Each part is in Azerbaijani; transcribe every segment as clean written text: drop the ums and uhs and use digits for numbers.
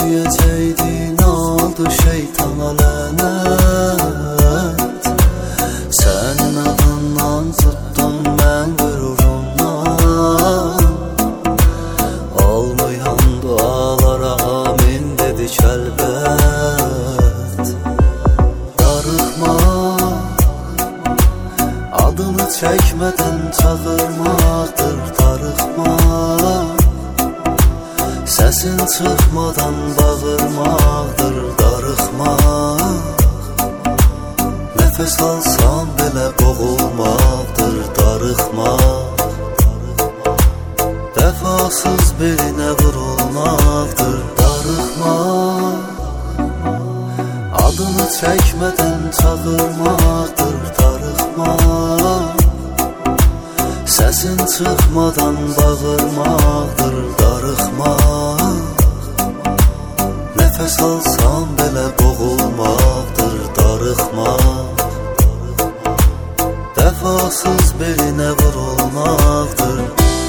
Sevməyəcəydin, oldu şeytana lənət. Sənin adından tutdum mən qürurumdan. Olmayan dualara amin dedik əlbət. Darıxma, adını çəkmədən çağırmaqdır darıxma. Səsin çıxmadan bağırmaqdır darıxmaq. Nəfəs alsam belə boğulmaqdır darıxmaq. Vəfasız birinə vurulmaqdır darıxmaq. Adını çəkmədən çağırmaqdır darıxmaq. Səsin çıxmadan bağırmaqdır darıxmaq. Nəfəs alsam belə boğulmaqdır darıxmaq. Vəfasız birinə vurulmaqdır.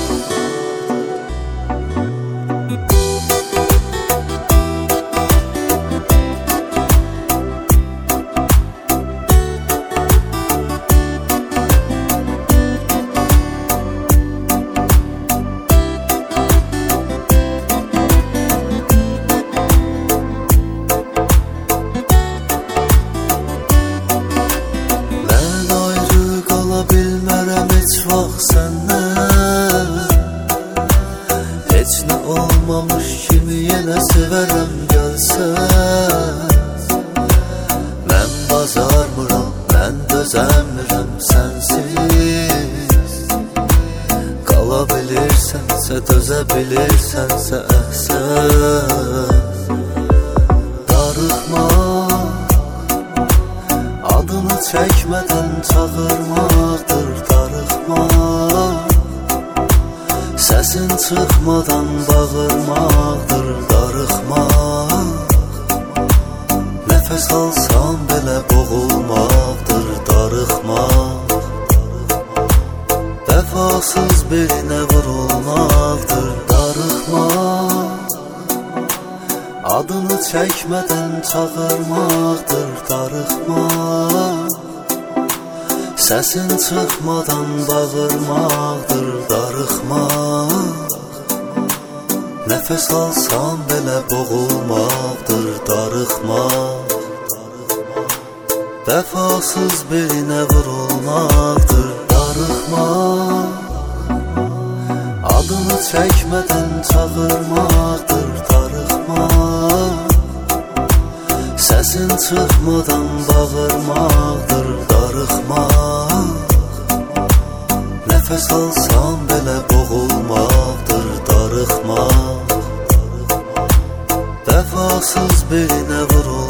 Səndən heç nə olmamış kimi yenə sevərəm gəlsən. Mən bacarmıram, mən dözəmirəm sənsiz. Qala bilirsənsə, dözə bilirsənsə əhsən. Darıxma, adını çəkmədən çağırmaqdır darıxmaq. Səsin çıxmadan bağırmaqdır darıxmaq. Nəfəs alsam belə boğulmaqdır darıxmaq. Vəfasız birinə vurulmaqdır darıxmaq. Adını çəkmədən çağırmaqdır darıxmaq. Səsin çıxmadan bağırmaqdır darıxmaq. Nəfəs alsam belə boğulmaqdır darıxmaq. Vəfasız birinə vurulmaqdır darıxmaq. Adını çəkmədən çağırmaqdır darıxmaq. Səsin çıxmadan bağırmaqdır darıxmaq. Nəfəs alsam belə boğulmaqdır darıxmaq. Vəfasız birinə vurulmaqdır.